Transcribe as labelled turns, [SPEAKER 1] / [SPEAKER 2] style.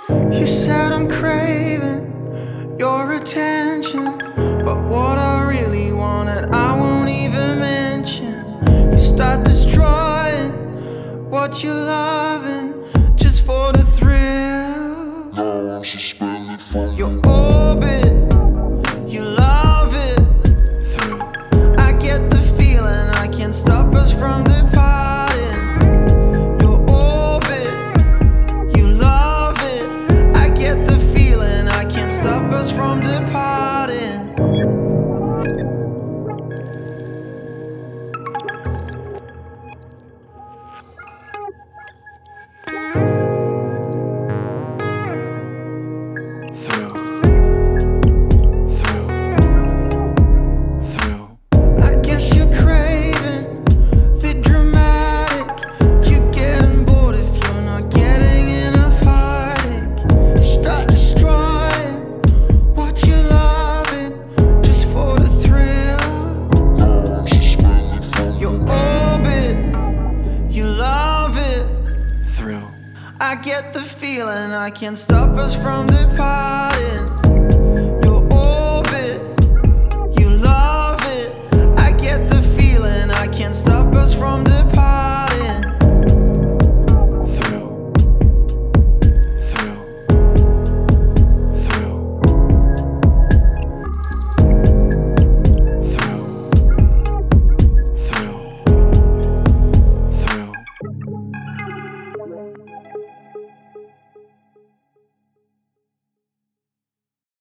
[SPEAKER 1] You said I'm craving your attention, but what I really wanted I won't even mention. You start destroying what you're loving just for the thrill.
[SPEAKER 2] Now I'm suspended from
[SPEAKER 1] Your orbit, you love it through. I get the feeling I can't stop us from departing. Your orbit, you love it. I get the feeling I can't stop us from departing. Through. I guess you're craving the dramatic. You're getting bored if you're not getting enough heartache. You start destroying what you're loving just for the thrill.
[SPEAKER 2] Now I'm suspended from
[SPEAKER 1] Your orbit, you love it through. I get the feeling I can't stop us from departing.